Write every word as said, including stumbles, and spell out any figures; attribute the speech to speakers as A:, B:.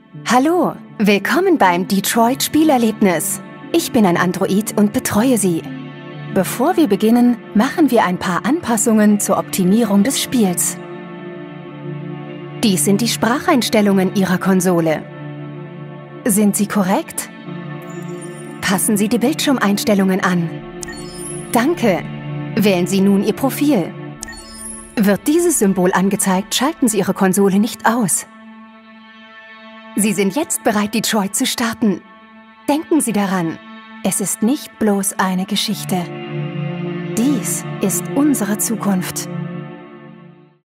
A: Hallo, willkommen beim Detroit Spielerlebnis. Ich bin ein Android und betreue Sie. Bevor wir beginnen, machen wir ein paar Anpassungen zur Optimierung des Spiels. Dies sind die Spracheinstellungen Ihrer Konsole. Sind sie korrekt? Passen Sie die Bildschirmeinstellungen an. Danke. Wählen Sie nun Ihr Profil. Wird dieses Symbol angezeigt, schalten Sie Ihre Konsole nicht aus. Sie sind jetzt bereit, Detroit zu starten. Denken Sie daran, es ist nicht bloß eine Geschichte. Dies ist unsere Zukunft.